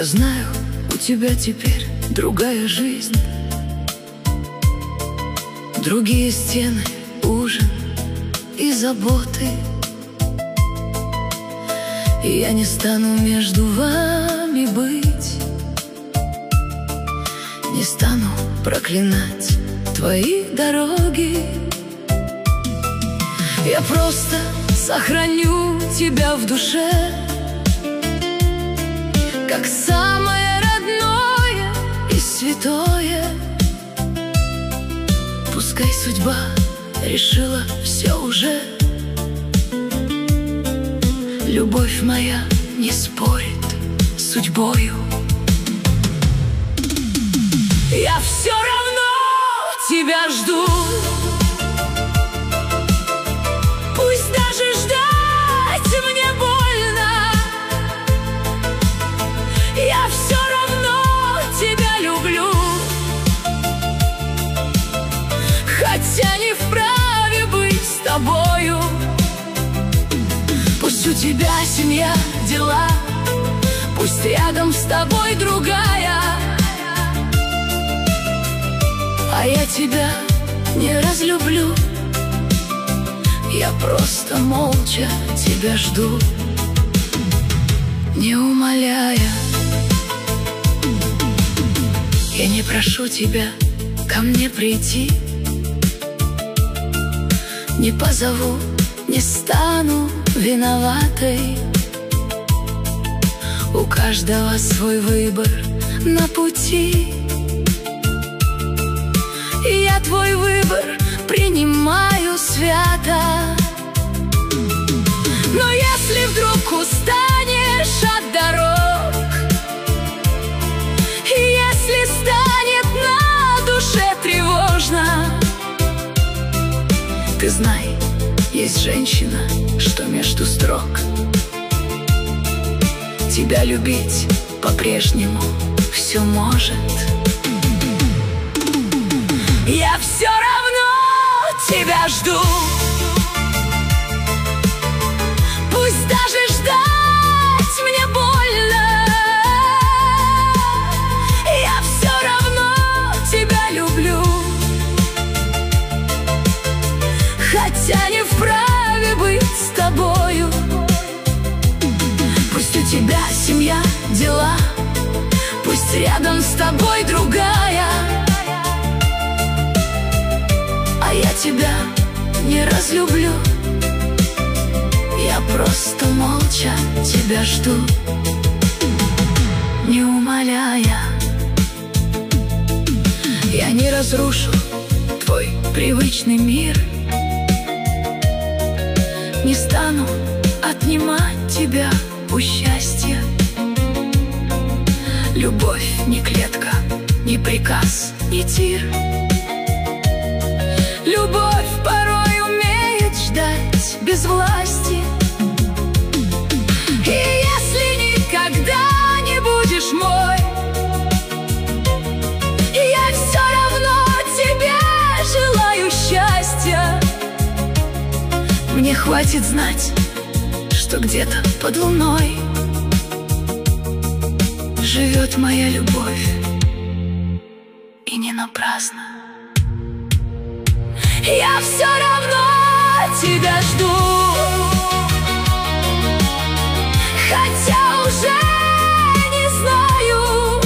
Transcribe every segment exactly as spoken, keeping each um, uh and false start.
знаю, у тебя теперь другая жизнь, другие стены, ужин и заботы. И я не стану между вами быть, не стану проклинать твои дороги. Я просто сохраню тебя в душе, как самое родное и святое. Пускай судьба решила все уже, любовь моя не спорит с судьбою. Я все равно тебя жду, пусть даже ждать мне больно. Я все равно тебя люблю, хотя не вправе быть с тобою. Пусть у тебя семья, дела, пусть рядом с тобой другая, а я тебя не разлюблю. Я просто молча тебя жду, не умоляя. Я не прошу тебя ко мне прийти, не позову, не стану виноватой. У каждого свой выбор на пути, и я твой выбор принимаю свято. Но если вдруг устанешь от дорог, и если станет на душе тревожно, ты знай, есть женщина, что между строк. Тебя любить по-прежнему все может. Я все равно тебя жду, пусть даже ждать мне больно. Я все равно тебя люблю, хотя не вправе быть с тобою. Пусть у тебя семья, дела, пусть рядом с тобой другая, а я тебя не разлюблю. Я просто молча тебя жду, не умоляя. Я не разрушу твой привычный мир, не стану отнимать тебя у счастья. Любовь не клетка, не приказ, не тир. Любовь порой умеет ждать без власти. И если никогда не будешь мой, я все равно тебе желаю счастья. Мне хватит знать, что где-то под луной живет моя любовь, и не напрасно. Я все равно тебя жду, хотя уже не знаю,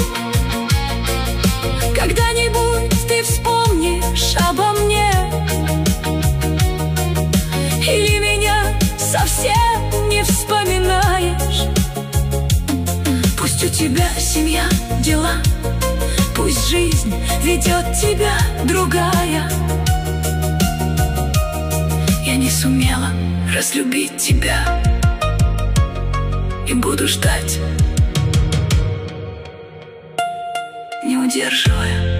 когда-нибудь ты вспомнишь обо мне, или меня совсем не вспоминаешь. Пусть у тебя семья, дела, пусть жизнь ведет тебя другая. Я не сумела разлюбить тебя и буду ждать, не удерживая.